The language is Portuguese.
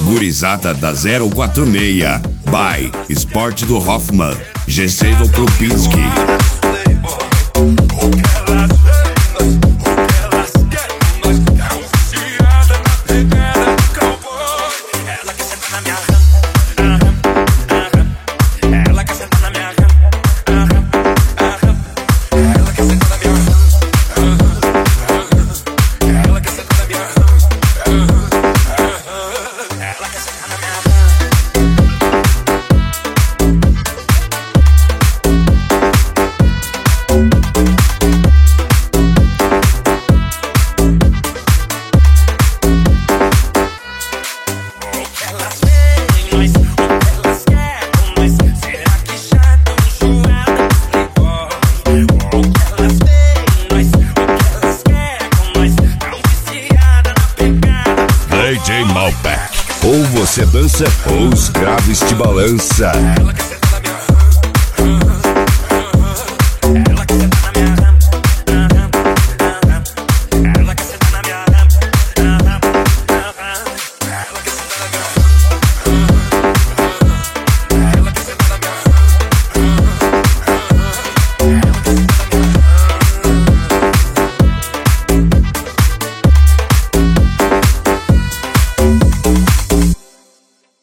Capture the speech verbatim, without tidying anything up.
Gurizada da zero quatro seis. By Esporte do Hoffman. G C do Krupinski. D J Malbec. Ou você dança ou os graves te balança. Ela quer sentar na minha